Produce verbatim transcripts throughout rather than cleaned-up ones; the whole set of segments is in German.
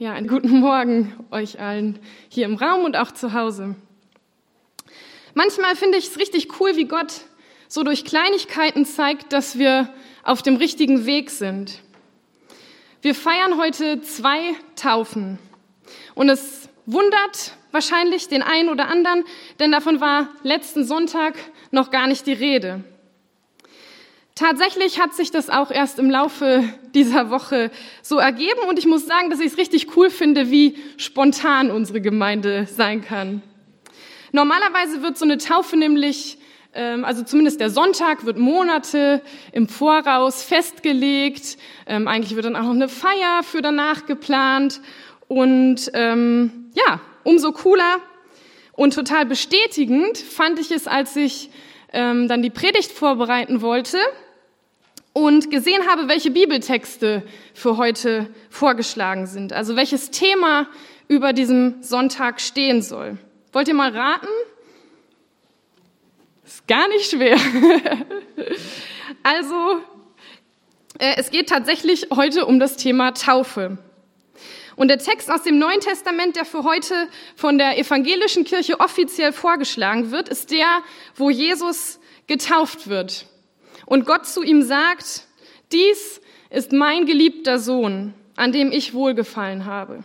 Ja, einen guten Morgen euch allen hier im Raum und auch zu Hause. Manchmal finde ich es richtig cool, wie Gott so durch Kleinigkeiten zeigt, dass wir auf dem richtigen Weg sind. Wir feiern heute zwei Taufen und es wundert wahrscheinlich den einen oder anderen, denn davon war letzten Sonntag noch gar nicht die Rede. Tatsächlich hat sich das auch erst im Laufe dieser Woche so ergeben und ich muss sagen, dass ich es richtig cool finde, wie spontan unsere Gemeinde sein kann. Normalerweise wird so eine Taufe nämlich, ähm, also zumindest der Sonntag, wird Monate im Voraus festgelegt. Ähm, eigentlich wird dann auch noch eine Feier für danach geplant und ähm, ja, umso cooler und total bestätigend fand ich es, als ich ähm, dann die Predigt vorbereiten wollte und gesehen habe, welche Bibeltexte für heute vorgeschlagen sind, also welches Thema über diesem Sonntag stehen soll. Wollt ihr mal raten? Ist gar nicht schwer. Also, äh, es geht tatsächlich heute um das Thema Taufe. Und der Text aus dem Neuen Testament, der für heute von der evangelischen Kirche offiziell vorgeschlagen wird, ist der, wo Jesus getauft wird. Und Gott zu ihm sagt, dies ist mein geliebter Sohn, an dem ich Wohlgefallen habe.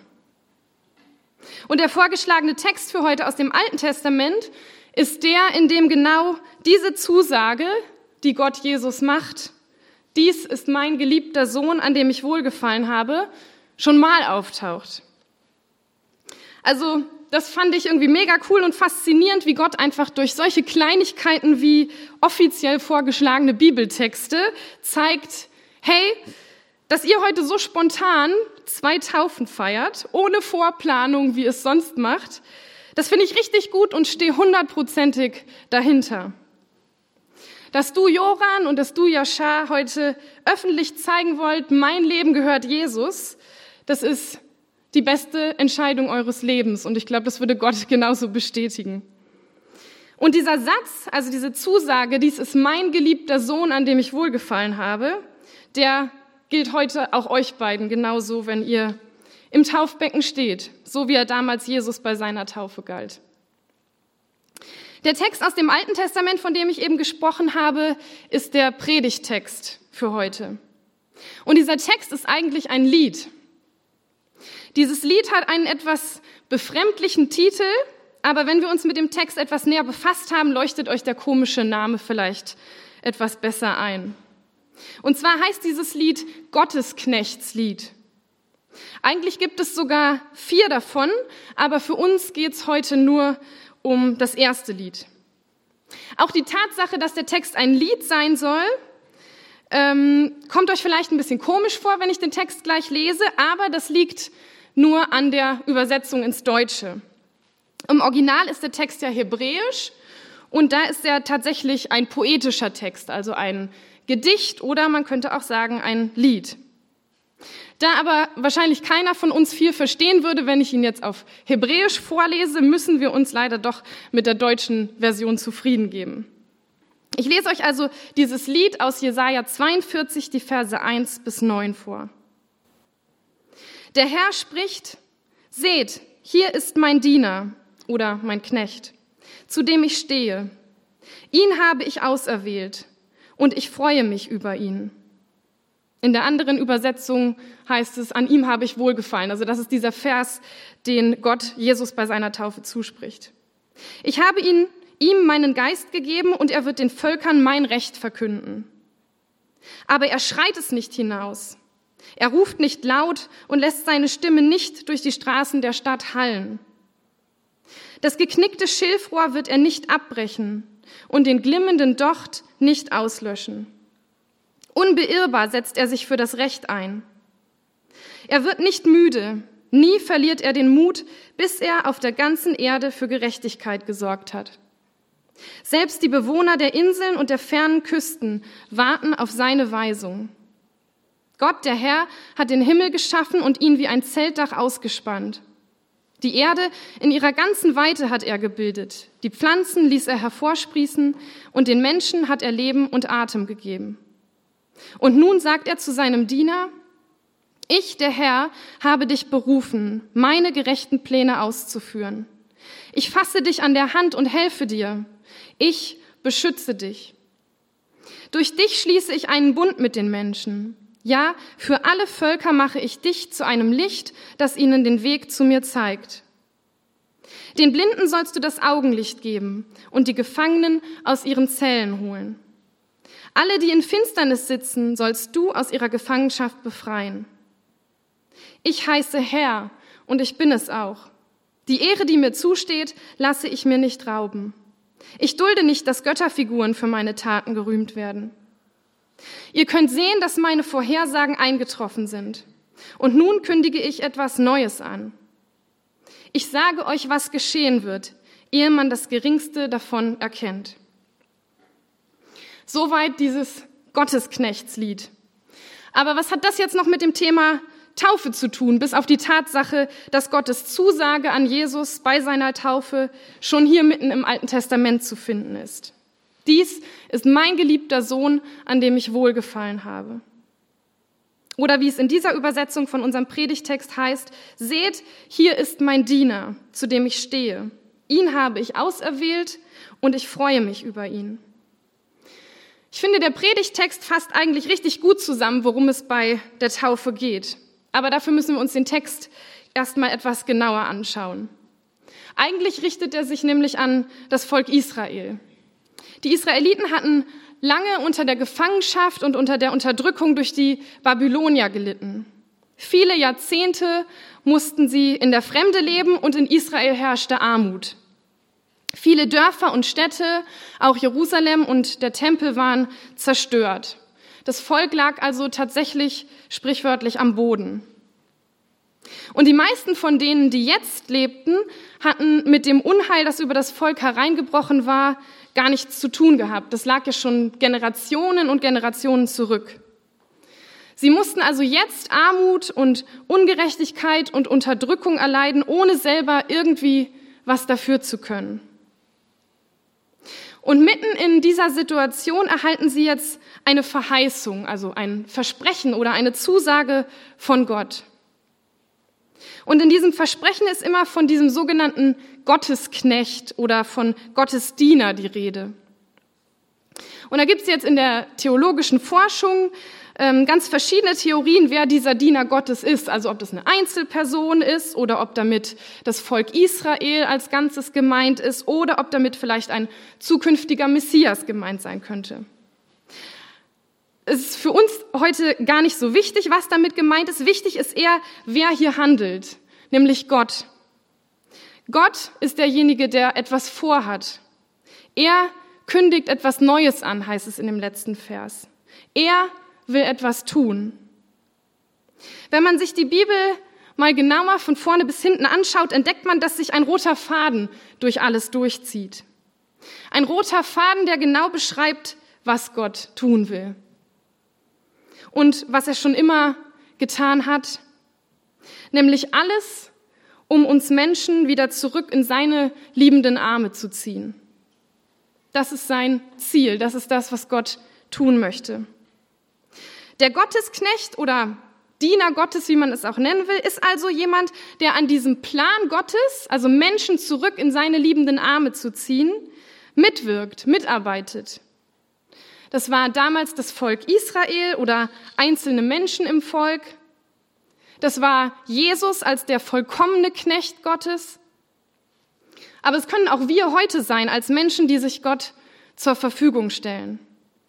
Und der vorgeschlagene Text für heute aus dem Alten Testament ist der, in dem genau diese Zusage, die Gott Jesus macht, dies ist mein geliebter Sohn, an dem ich Wohlgefallen habe, schon mal auftaucht. Also das fand ich irgendwie mega cool und faszinierend, wie Gott einfach durch solche Kleinigkeiten wie offiziell vorgeschlagene Bibeltexte zeigt, hey, dass ihr heute so spontan zwei Taufen feiert, ohne Vorplanung, wie es sonst macht, das finde ich richtig gut und stehe hundertprozentig dahinter. Dass du, Joran, und dass du, Yashar, heute öffentlich zeigen wollt, mein Leben gehört Jesus, das ist die beste Entscheidung eures Lebens. Und ich glaube, das würde Gott genauso bestätigen. Und dieser Satz, also diese Zusage, dies ist mein geliebter Sohn, an dem ich Wohlgefallen habe, der gilt heute auch euch beiden genauso, wenn ihr im Taufbecken steht, so wie er damals Jesus bei seiner Taufe galt. Der Text aus dem Alten Testament, von dem ich eben gesprochen habe, ist der Predigttext für heute. Und dieser Text ist eigentlich ein Lied. Dieses Lied hat einen etwas befremdlichen Titel, aber wenn wir uns mit dem Text etwas näher befasst haben, leuchtet euch der komische Name vielleicht etwas besser ein. Und zwar heißt dieses Lied Gottesknechtslied. Eigentlich gibt es sogar vier davon, aber für uns geht es heute nur um das erste Lied. Auch die Tatsache, dass der Text ein Lied sein soll, ähm, kommt euch vielleicht ein bisschen komisch vor, wenn ich den Text gleich lese, aber das liegt nur an der Übersetzung ins Deutsche. Im Original ist der Text ja hebräisch und da ist er tatsächlich ein poetischer Text, also ein Gedicht oder man könnte auch sagen ein Lied. Da aber wahrscheinlich keiner von uns viel verstehen würde, wenn ich ihn jetzt auf Hebräisch vorlese, müssen wir uns leider doch mit der deutschen Version zufrieden geben. Ich lese euch also dieses Lied aus Jesaja zweiundvierzig, die Verse eins bis neun vor. Der Herr spricht, seht, hier ist mein Diener oder mein Knecht, zu dem ich stehe. Ihn habe ich auserwählt und ich freue mich über ihn. In der anderen Übersetzung heißt es, an ihm habe ich wohlgefallen. Also das ist dieser Vers, den Gott Jesus bei seiner Taufe zuspricht. Ich habe ihn, ihm meinen Geist gegeben und er wird den Völkern mein Recht verkünden. Aber er schreit es nicht hinaus. Er ruft nicht laut und lässt seine Stimme nicht durch die Straßen der Stadt hallen. Das geknickte Schilfrohr wird er nicht abbrechen und den glimmenden Docht nicht auslöschen. Unbeirrbar setzt er sich für das Recht ein. Er wird nicht müde, nie verliert er den Mut, bis er auf der ganzen Erde für Gerechtigkeit gesorgt hat. Selbst die Bewohner der Inseln und der fernen Küsten warten auf seine Weisung. Gott, der Herr, hat den Himmel geschaffen und ihn wie ein Zeltdach ausgespannt. Die Erde in ihrer ganzen Weite hat er gebildet. Die Pflanzen ließ er hervorsprießen und den Menschen hat er Leben und Atem gegeben. Und nun sagt er zu seinem Diener, Ich, der Herr, habe dich berufen, meine gerechten Pläne auszuführen. Ich fasse dich an der Hand und helfe dir. Ich beschütze dich. Durch dich schließe ich einen Bund mit den Menschen. Ja, für alle Völker mache ich dich zu einem Licht, das ihnen den Weg zu mir zeigt. Den Blinden sollst du das Augenlicht geben und die Gefangenen aus ihren Zellen holen. Alle, die in Finsternis sitzen, sollst du aus ihrer Gefangenschaft befreien. Ich heiße Herr und ich bin es auch. Die Ehre, die mir zusteht, lasse ich mir nicht rauben. Ich dulde nicht, dass Götterfiguren für meine Taten gerühmt werden. Ihr könnt sehen, dass meine Vorhersagen eingetroffen sind. Und nun kündige ich etwas Neues an. Ich sage euch, was geschehen wird, ehe man das Geringste davon erkennt. Soweit dieses Gottesknechtslied. Aber was hat das jetzt noch mit dem Thema Taufe zu tun, bis auf die Tatsache, dass Gottes Zusage an Jesus bei seiner Taufe schon hier mitten im Alten Testament zu finden ist? Dies ist mein geliebter Sohn, an dem ich wohlgefallen habe. Oder wie es in dieser Übersetzung von unserem Predigtext heißt, seht, hier ist mein Diener, zu dem ich stehe. Ihn habe ich auserwählt und ich freue mich über ihn. Ich finde, der Predigtext fasst eigentlich richtig gut zusammen, worum es bei der Taufe geht. Aber dafür müssen wir uns den Text erstmal etwas genauer anschauen. Eigentlich richtet er sich nämlich an das Volk Israel. Die Israeliten hatten lange unter der Gefangenschaft und unter der Unterdrückung durch die Babylonier gelitten. Viele Jahrzehnte mussten sie in der Fremde leben und in Israel herrschte Armut. Viele Dörfer und Städte, auch Jerusalem und der Tempel waren zerstört. Das Volk lag also tatsächlich sprichwörtlich am Boden. Und die meisten von denen, die jetzt lebten, hatten mit dem Unheil, das über das Volk hereingebrochen war, gar nichts zu tun gehabt. Das lag ja schon Generationen und Generationen zurück. Sie mussten also jetzt Armut und Ungerechtigkeit und Unterdrückung erleiden, ohne selber irgendwie was dafür zu können. Und mitten in dieser Situation erhalten sie jetzt eine Verheißung, also ein Versprechen oder eine Zusage von Gott. Und in diesem Versprechen ist immer von diesem sogenannten Gottesknecht oder von Gottesdiener die Rede. Und da gibt es jetzt in der theologischen Forschung ähm, ganz verschiedene Theorien, wer dieser Diener Gottes ist. Also ob das eine Einzelperson ist oder ob damit das Volk Israel als Ganzes gemeint ist oder ob damit vielleicht ein zukünftiger Messias gemeint sein könnte. Es ist für uns heute gar nicht so wichtig, was damit gemeint ist. Wichtig ist eher, wer hier handelt, nämlich Gott. Gott ist derjenige, der etwas vorhat. Er kündigt etwas Neues an, heißt es in dem letzten Vers. Er will etwas tun. Wenn man sich die Bibel mal genauer von vorne bis hinten anschaut, entdeckt man, dass sich ein roter Faden durch alles durchzieht. Ein roter Faden, der genau beschreibt, was Gott tun will. Und was er schon immer getan hat, nämlich alles, um uns Menschen wieder zurück in seine liebenden Arme zu ziehen. Das ist sein Ziel, das ist das, was Gott tun möchte. Der Gottesknecht oder Diener Gottes, wie man es auch nennen will, ist also jemand, der an diesem Plan Gottes, also Menschen zurück in seine liebenden Arme zu ziehen, mitwirkt, mitarbeitet. Das war damals das Volk Israel oder einzelne Menschen im Volk. Das war Jesus als der vollkommene Knecht Gottes. Aber es können auch wir heute sein, als Menschen, die sich Gott zur Verfügung stellen.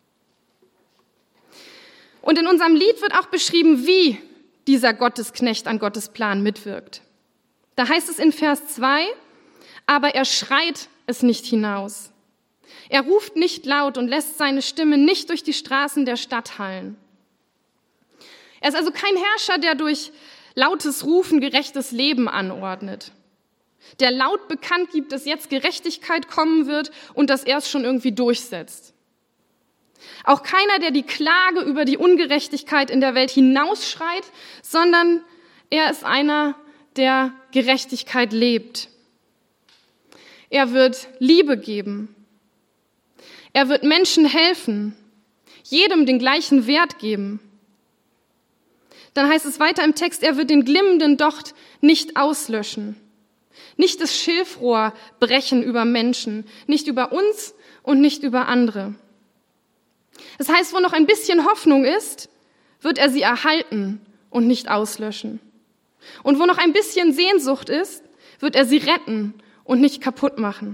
Und in unserem Lied wird auch beschrieben, wie dieser Gottesknecht an Gottes Plan mitwirkt. Da heißt es in Vers zwei, aber er schreit es nicht hinaus. Er ruft nicht laut und lässt seine Stimme nicht durch die Straßen der Stadt hallen. Er ist also kein Herrscher, der durch lautes Rufen gerechtes Leben anordnet, der laut bekannt gibt, dass jetzt Gerechtigkeit kommen wird und dass er es schon irgendwie durchsetzt. Auch keiner, der die Klage über die Ungerechtigkeit in der Welt hinausschreit, sondern er ist einer, der Gerechtigkeit lebt. Er wird Liebe geben. Er wird Menschen helfen, jedem den gleichen Wert geben. dann heißt es weiter im Text, er wird den glimmenden Docht nicht auslöschen. Nicht das Schilfrohr brechen über Menschen, nicht über uns und nicht über andere. Das heißt, wo noch ein bisschen Hoffnung ist, wird er sie erhalten und nicht auslöschen. Und wo noch ein bisschen Sehnsucht ist, wird er sie retten und nicht kaputt machen.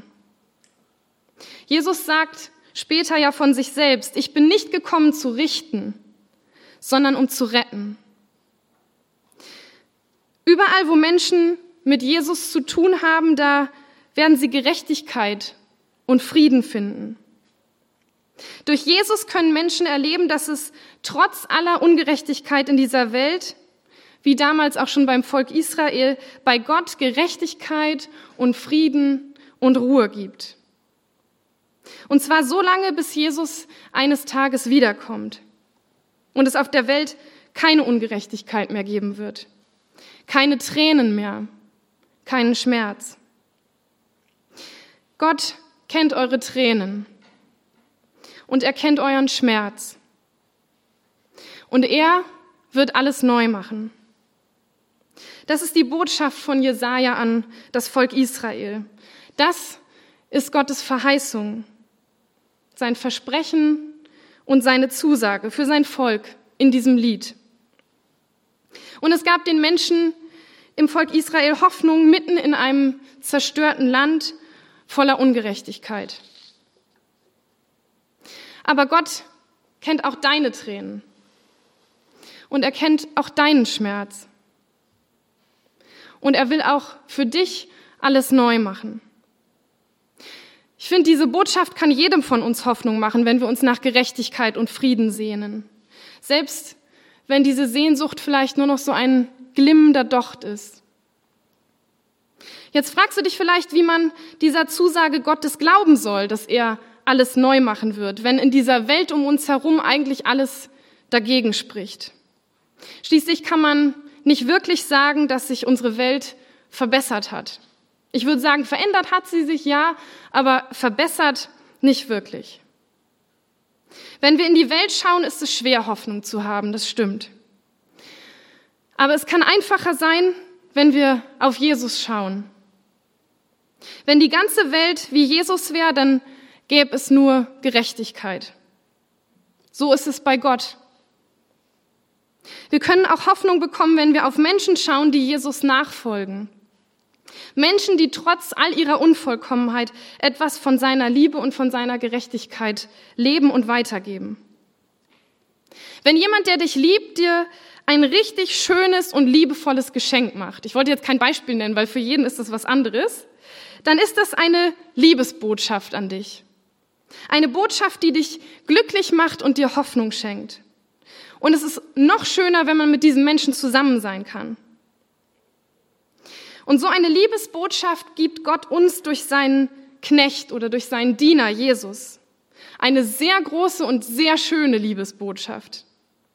Jesus sagt später ja von sich selbst, ich bin nicht gekommen zu richten, sondern um zu retten. Überall, wo Menschen mit Jesus zu tun haben, da werden sie Gerechtigkeit und Frieden finden. Durch Jesus können Menschen erleben, dass es trotz aller Ungerechtigkeit in dieser Welt, wie damals auch schon beim Volk Israel, bei Gott Gerechtigkeit und Frieden und Ruhe gibt. Und zwar so lange, bis Jesus eines Tages wiederkommt und es auf der Welt keine Ungerechtigkeit mehr geben wird, keine Tränen mehr, keinen Schmerz. Gott kennt eure Tränen und er kennt euren Schmerz. Und er wird alles neu machen. Das ist die Botschaft von Jesaja an das Volk Israel. Das ist Gottes Verheißung, sein Versprechen und seine Zusage für sein Volk in diesem Lied. Und es gab den Menschen im Volk Israel Hoffnung mitten in einem zerstörten Land voller Ungerechtigkeit. Aber Gott kennt auch deine Tränen und er kennt auch deinen Schmerz. Und er will auch für dich alles neu machen. Ich finde, diese Botschaft kann jedem von uns Hoffnung machen, wenn wir uns nach Gerechtigkeit und Frieden sehnen. Selbst wenn diese Sehnsucht vielleicht nur noch so ein glimmender Docht ist. Jetzt fragst du dich vielleicht, wie man dieser Zusage Gottes glauben soll, dass er alles neu machen wird, wenn in dieser Welt um uns herum eigentlich alles dagegen spricht. Schließlich kann man nicht wirklich sagen, dass sich unsere Welt verbessert hat. Ich würde sagen, verändert hat sie sich, ja, aber verbessert nicht wirklich. Wenn wir in die Welt schauen, ist es schwer, Hoffnung zu haben, das stimmt. Aber es kann einfacher sein, wenn wir auf Jesus schauen. Wenn die ganze Welt wie Jesus wäre, dann gäbe es nur Gerechtigkeit. So ist es bei Gott. Wir können auch Hoffnung bekommen, wenn wir auf Menschen schauen, die Jesus nachfolgen. Menschen, die trotz all ihrer Unvollkommenheit etwas von seiner Liebe und von seiner Gerechtigkeit leben und weitergeben. Wenn jemand, der dich liebt, dir ein richtig schönes und liebevolles Geschenk macht, ich wollte jetzt kein Beispiel nennen, weil für jeden ist das was anderes, dann ist das eine Liebesbotschaft an dich. Eine Botschaft, die dich glücklich macht und dir Hoffnung schenkt. Und es ist noch schöner, wenn man mit diesen Menschen zusammen sein kann. Und so eine Liebesbotschaft gibt Gott uns durch seinen Knecht oder durch seinen Diener Jesus. Eine sehr große und sehr schöne Liebesbotschaft.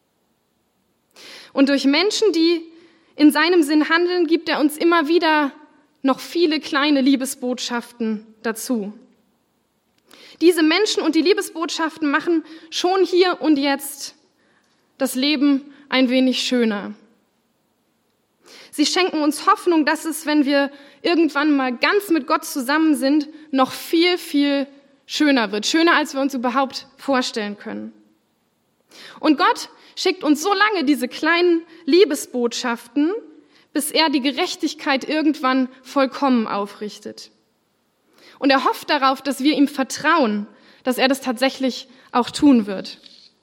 Und durch Menschen, die in seinem Sinn handeln, gibt er uns immer wieder noch viele kleine Liebesbotschaften dazu. Diese Menschen und die Liebesbotschaften machen schon hier und jetzt das Leben ein wenig schöner. Sie schenken uns Hoffnung, dass es, wenn wir irgendwann mal ganz mit Gott zusammen sind, noch viel, viel schöner wird. Schöner, als wir uns überhaupt vorstellen können. Und Gott schickt uns so lange diese kleinen Liebesbotschaften, bis er die Gerechtigkeit irgendwann vollkommen aufrichtet. Und er hofft darauf, dass wir ihm vertrauen, dass er das tatsächlich auch tun wird.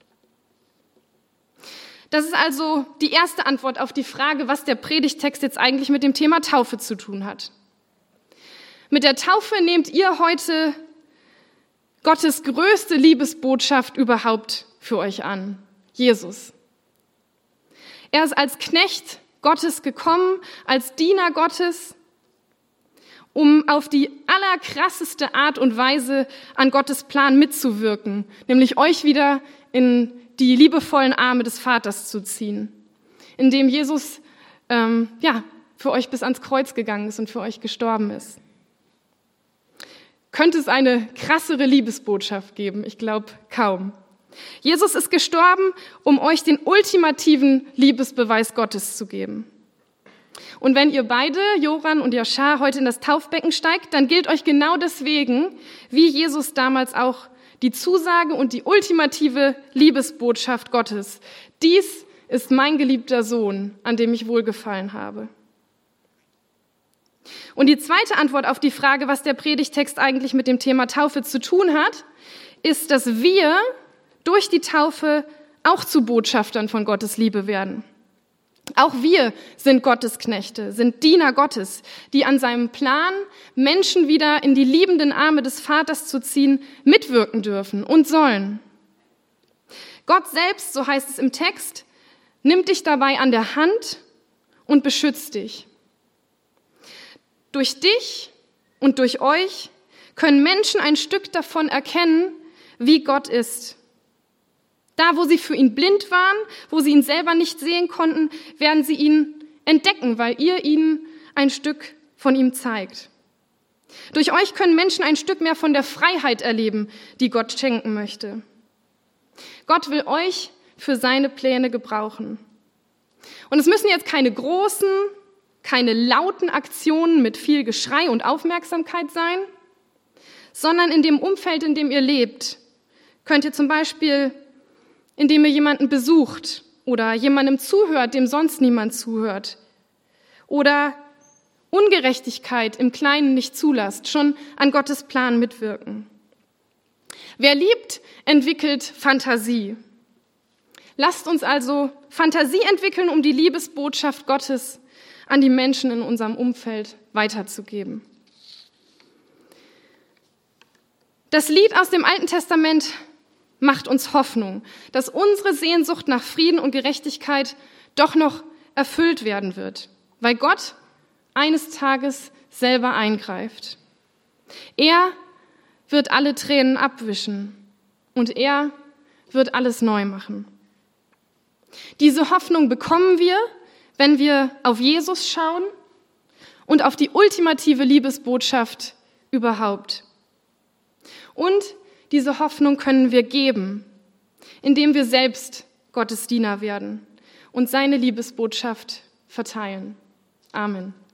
Das ist also die erste Antwort auf die Frage, was der Predigtext jetzt eigentlich mit dem Thema Taufe zu tun hat. Mit der Taufe nehmt ihr heute Gottes größte Liebesbotschaft überhaupt für euch an, Jesus. Er ist als Knecht Gottes gekommen, als Diener Gottes, um auf die allerkrasseste Art und Weise an Gottes Plan mitzuwirken, nämlich euch wieder in die liebevollen Arme des Vaters zu ziehen, indem Jesus ähm, ja, für euch bis ans Kreuz gegangen ist und für euch gestorben ist. Könnte es eine krassere Liebesbotschaft geben? Ich glaube kaum. Jesus ist gestorben, um euch den ultimativen Liebesbeweis Gottes zu geben. Und wenn ihr beide, Joran und Yashar, heute in das Taufbecken steigt, dann gilt euch genau deswegen, wie Jesus damals auch, die Zusage und die ultimative Liebesbotschaft Gottes. Dies ist mein geliebter Sohn, an dem ich wohlgefallen habe. Und die zweite Antwort auf die Frage, was der Predigtext eigentlich mit dem Thema Taufe zu tun hat, ist, dass wir durch die Taufe auch zu Botschaftern von Gottes Liebe werden. Auch wir sind Gottesknechte, sind Diener Gottes, die an seinem Plan, Menschen wieder in die liebenden Arme des Vaters zu ziehen, mitwirken dürfen und sollen. Gott selbst, so heißt es im Text, nimmt dich dabei an der Hand und beschützt dich. Durch dich und durch euch können Menschen ein Stück davon erkennen, wie Gott ist. Da, wo sie für ihn blind waren, wo sie ihn selber nicht sehen konnten, werden sie ihn entdecken, weil ihr ihnen ein Stück von ihm zeigt. Durch euch können Menschen ein Stück mehr von der Freiheit erleben, die Gott schenken möchte. Gott will euch für seine Pläne gebrauchen. Und es müssen jetzt keine großen, keine lauten Aktionen mit viel Geschrei und Aufmerksamkeit sein, sondern in dem Umfeld, in dem ihr lebt, könnt ihr zum Beispiel, indem ihr jemanden besucht oder jemandem zuhört, dem sonst niemand zuhört, oder Ungerechtigkeit im Kleinen nicht zulasst, schon an Gottes Plan mitwirken. Wer liebt, entwickelt Fantasie. Lasst uns also Fantasie entwickeln, um die Liebesbotschaft Gottes an die Menschen in unserem Umfeld weiterzugeben. Das Lied aus dem Alten Testament macht uns Hoffnung, dass unsere Sehnsucht nach Frieden und Gerechtigkeit doch noch erfüllt werden wird, weil Gott eines Tages selber eingreift. Er wird alle Tränen abwischen und er wird alles neu machen. Diese Hoffnung bekommen wir, wenn wir auf Jesus schauen und auf die ultimative Liebesbotschaft überhaupt. Und diese Hoffnung können wir geben, indem wir selbst Gottes Diener werden und seine Liebesbotschaft verteilen. Amen.